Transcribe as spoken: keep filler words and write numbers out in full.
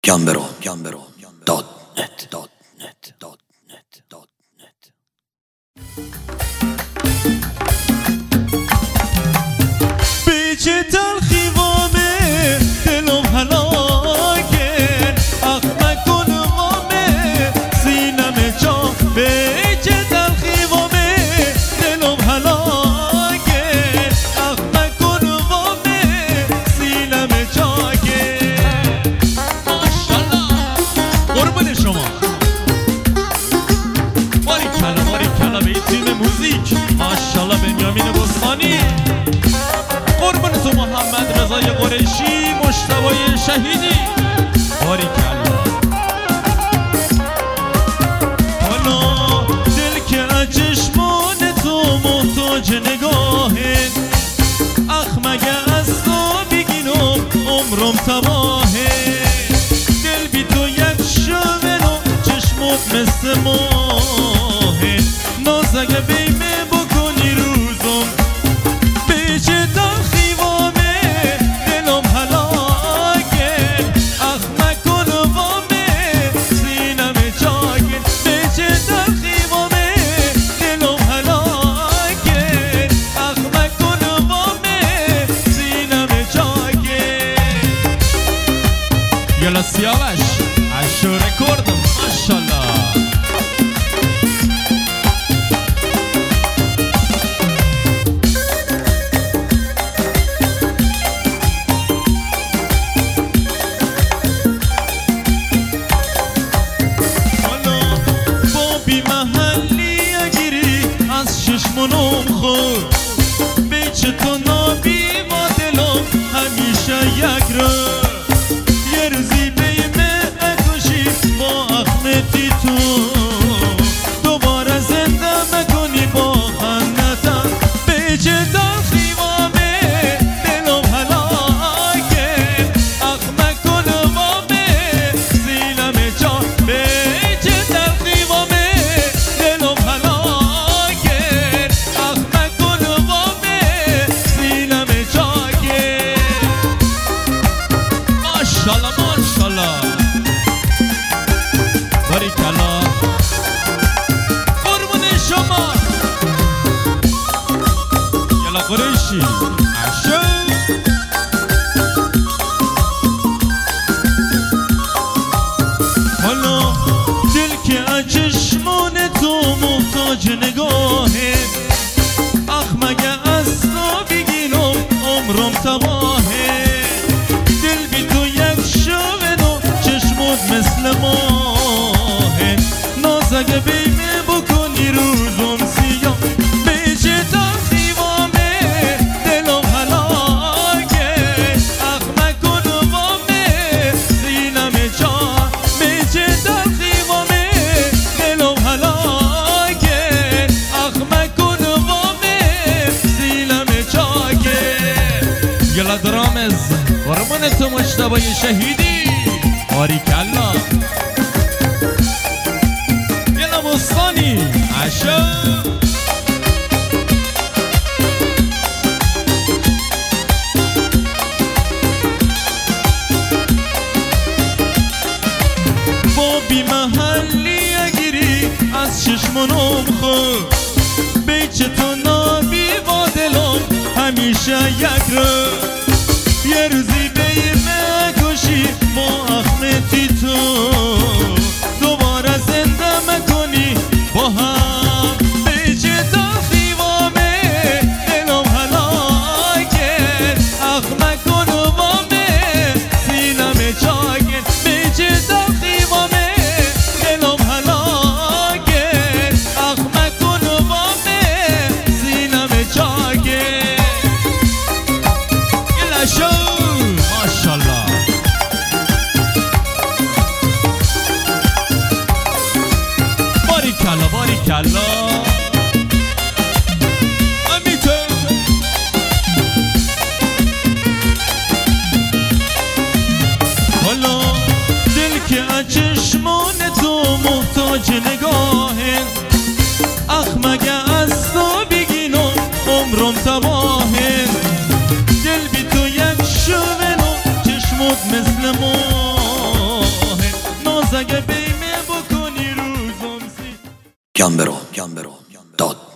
گمبرو گمبرو دات نت دات نت دات نت دات نت. بیچه تلخی وامه دلم هلاکه اخ مکن وامه سینم جا بیچه تلخی وامه دلم هلاکه اخ مکن وامه سینم جاکه. ماشالله قربون شما باری کلا باری کلا به این تیم موزیک. ماشالله بنیامین بستانی، قربون تو محمد رضای قریشی، مجتبی شهیدی. باریکلا حالا دل که از چشمان تو محتاج نگاهه اخ مگه از تو بگینم عمرم تباهه. دل بی تو یک شبه و چشمت مثل ماهه ناز اگه بیمه بکنی روزم بیچه تلخی وامه دلم هلاکه اخ مکن وامه سینم چاکه. بیچه تلخی وامه دلم هلاکه اخ مکن وامه سینم چاکه. یلا سیاوش اشو رکوردم ماشالله. چشمونم خود بیچه تو نابی با دلم همیشه یک رو یه روزی بیمه اکشی با اخمتی تو دوباره زنده مکنی با خندتم. بیچه تلخی وامه دلم هلاکه اخ مکن وامه سینم جا. بیچه تلخی وامه دلم هلاکه ماشالله ماشالله باریکلا قربون شما. یلا قریشی اشو حالا دل که از چشمان تو محتاج نگاهه اخ مگه از تو بگینم عمرم تباهه. دل بی تو یک شبه و چشمت مثل ماهه ناز اگه بیمه بکنی روزم سیاه. بیچه تلخی وامه دلم هلاکه اخ مکن وامه سینم جا. بیچه تلخی وامه دلم هلاکه اخ مکن وامه سینم جاکه. یلا درامز قربون تو مجتبی شهیدی. باریکلا یلا بستانی اشو با بی محلی اگیری از چشمونم خود بیچه تو نابی با دلم همیشه یک رو یه روزی بیمه کشی با اخمتی تو دوباره زنده مکنی با هم. بیچه تلخی وامه دلم هلاکه اخ مکن وامه سینم چاکه. بیچه تلخی وامه دلم هلاکه اخ مکن وامه سینم چاکه. یلا شو ماشالله باریکلا باریکلا امیتو. حالا دل که از چشمان تو محتاج نگاهه اخ مگه از تو بگینم عمرم تباهه. دل بی تو یک شبه مثل ما اگه بیمه بکنی روزم سی گمبرو گمبرو داد